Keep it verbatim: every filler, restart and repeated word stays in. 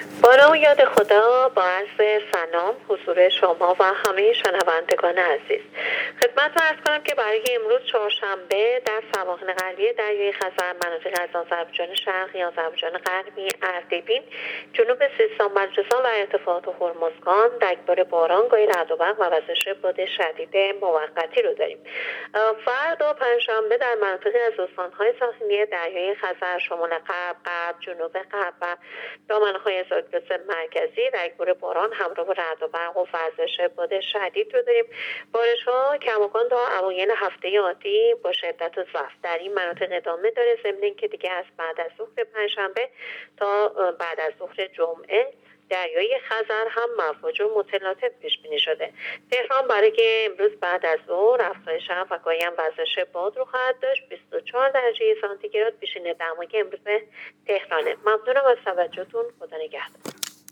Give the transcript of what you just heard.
با نام یاد خدا، با عرض سلام حضور شما و همه شنوندگان عزیز خدمتتون عرض کنم که برای امروز چهارشنبه در سواحل غربی دریای خزر، مناطق از آذربایجان شرقی، آذربایجان غربی، اردبیل، جنوب سیستان، بلوچستان و ارتفاعات هرمزگان رگبار باران، گاهی رعد و برق و وزش باد شدید موقتی رو داریم. فردا پنجشنبه در مناطق از استان‌های ساحلی دریای خزر شمال غرب، غرب، جنوب غرب و دامنه‌های زاگرس مرکزی رگبار باران همراه با رعد و برق و وزش باد شدید رو داریم. بارش‌ها کماکان تا اوایل هفته آتی با شدت و ضعف در این مناطق ادامه داره، ضمن اینکه دیگه از بعد از ظهر پنجشنبه تا بعد از ظهر جمعه دریای خزر هم مواج و متلاطم پیش بینی شده. تهران برای امروز بعد از ظهر افزایش و گاهی هم وزش باد رو خواهد داشت. بیست و چهار درجه سانتیگراد پیشین دمای امروز تهرانه. ممنونم از توجهتون. خدا نگهدار.